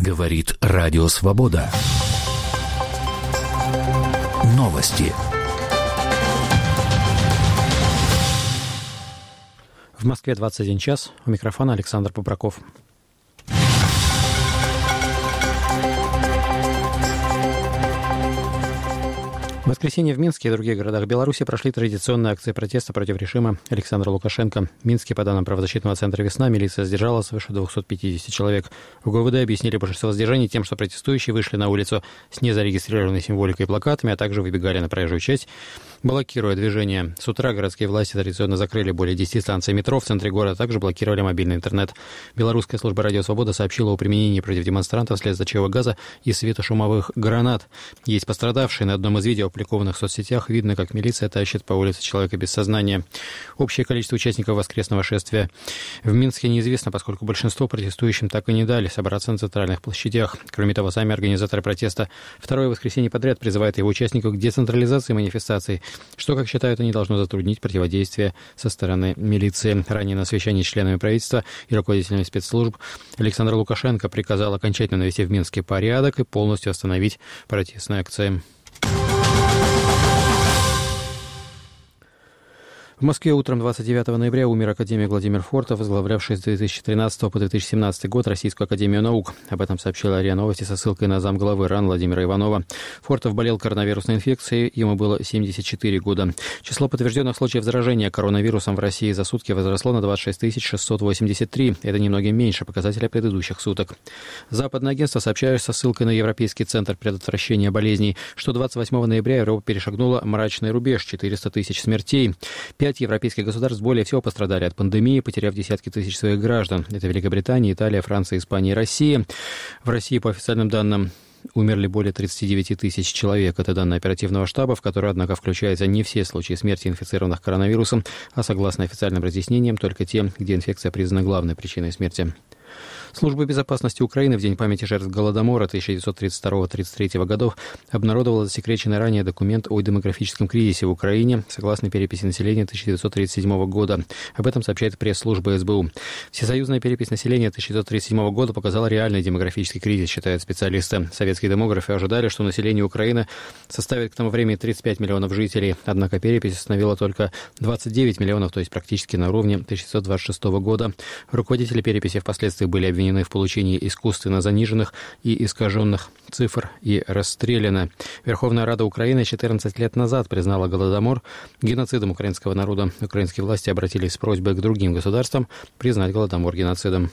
Говорит Радио Свобода. Новости. В Москве 21 час. У микрофона Александр Попраков. В воскресенье в Минске и других городах Беларуси прошли традиционные акции протеста против режима Александра Лукашенко. В Минске, по данным правозащитного центра «Весна», милиция задержала свыше 250 человек. В ГУВД объяснили большинство задержаний тем, что протестующие вышли на улицу с незарегистрированной символикой и плакатами, а также выбегали на проезжую часть, блокируя движение. С утра городские власти традиционно закрыли более 10 станций метро в центре города, а также блокировали мобильный интернет. Белорусская служба «Радио Свобода» сообщила о применении против демонстрантов слезоточивого газа и светошумовых гранат. Есть пострадавшие. На одном из видео, опубликованных в соцсетях, видно, как милиция тащит по улице человека без сознания. Общее количество участников воскресного шествия в Минске неизвестно, поскольку большинство протестующим так и не дали собраться на центральных площадях. Кроме того, сами организаторы протеста второе воскресенье подряд призывают его участников к децентрализации манифестаций, что, как считают они, должно затруднить противодействие со стороны милиции. Ранее на совещании с членами правительства и руководителями спецслужб Александр Лукашенко приказал окончательно навести в Минске порядок и полностью остановить протестные акции. В Москве утром 29 ноября умер академик Владимир Фортов, возглавлявший с 2013 по 2017 год Российскую академию наук. Об этом сообщила РИА Новости со ссылкой на замглавы РАН Владимира Иванова. Фортов болел коронавирусной инфекцией, ему было 74 года. Число подтвержденных случаев заражения коронавирусом в России за сутки возросло на 26 683. Это немногим меньше показателя предыдущих суток. Западное агентство сообщает со ссылкой на Европейский центр предотвращения болезней, что 28 ноября Европа перешагнула мрачный рубеж – 400 тысяч смертей. 5 европейских государств более всего пострадали от пандемии, потеряв десятки тысяч своих граждан. Это Великобритания, Италия, Франция, Испания и Россия. В России, по официальным данным, умерли более 39 тысяч человек. Это данные оперативного штаба, в который, однако, включаются не все случаи смерти инфицированных коронавирусом, а, согласно официальным разъяснениям, только те, где инфекция признана главной причиной смерти. Служба безопасности Украины в День памяти жертв Голодомора 1932-1933 годов обнародовала засекреченный ранее документ о демографическом кризисе в Украине, согласно переписи населения 1937 года. Об этом сообщает пресс-служба СБУ. Всесоюзная перепись населения 1937 года показала реальный демографический кризис, считают специалисты. Советские демографы ожидали, что население Украины составит к тому времени 35 миллионов жителей. Однако перепись установила только 29 миллионов, то есть практически на уровне 1926 года. Руководители переписи впоследствии были обвинены в получении искусственно заниженных и искаженных цифр и расстреляны. Верховная Рада Украины 14 лет назад признала Голодомор геноцидом украинского народа. Украинские власти обратились с просьбой к другим государствам признать Голодомор геноцидом.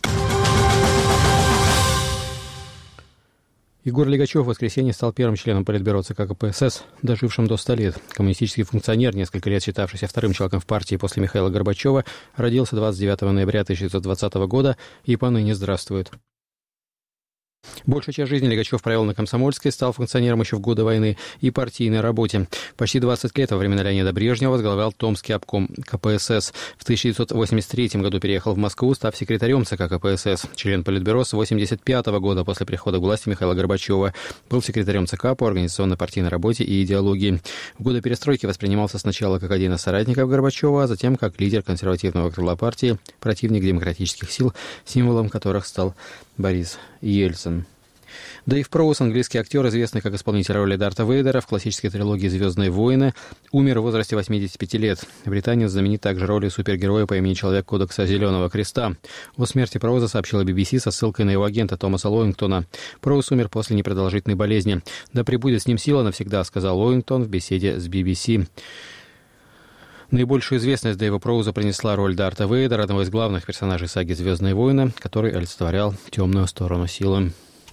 Егор Лигачев в воскресенье стал первым членом Политбюро ЦК КПСС, дожившим до 100 лет. Коммунистический функционер, несколько лет считавшийся вторым человеком в партии после Михаила Горбачева, родился 29 ноября 1920 года и поныне здравствует. Большую часть жизни Лигачев провел на Комсомольской, стал функционером еще в годы войны и партийной работе. Почти 20 лет во времена Леонида Брежнева возглавлял Томский обком КПСС. В 1983 году переехал в Москву, став секретарем ЦК КПСС. Член Политбюро с 1985 года после прихода к власти Михаила Горбачева. Был секретарем ЦК по организационной партийной работе и идеологии. В годы перестройки воспринимался сначала как один из соратников Горбачева, а затем как лидер консервативного крыла партии, противник демократических сил, символом которых стал Борис Ельцин. Дэйв Проуз, английский актер, известный как исполнитель роли Дарта Вейдера в классической трилогии «Звездные войны», умер в возрасте 85 лет. Британец знаменит также ролью супергероя по имени Человек Кодекса Зеленого Креста. О смерти Проуза сообщила BBC со ссылкой на его агента Томаса Лоингтона. Проуз умер после непродолжительной болезни. «Да пребудет с ним сила навсегда», сказал Лоингтон в беседе с BBC. Наибольшую известность Дэйва Проуза принесла роль Дарта Вейдера, одного из главных персонажей саги «Звездные войны», который олицетворял темную сторону силы.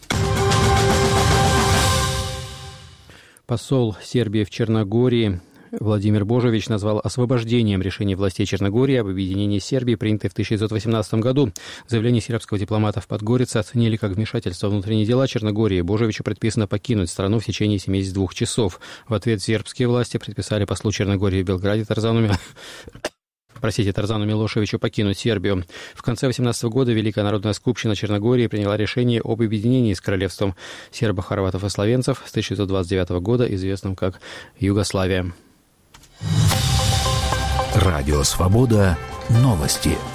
Посол Сербии в Черногории Владимир Божевич назвал освобождением решения властей Черногории об объединении Сербии, принятой в 1918 году. Заявление сербского дипломата в Подгорице оценили как вмешательство в внутренние дела Черногории. Божевичу предписано покинуть страну в течение 72 часов. В ответ сербские власти предписали послу Черногории в Белграде Тарзану Милошевичу покинуть Сербию. В конце 1918 года Великая народная скупщина Черногории приняла решение об объединении с королевством сербов, хорватов и словенцев с 1929 года, известным как Югославия. Радио Свобода. Новости.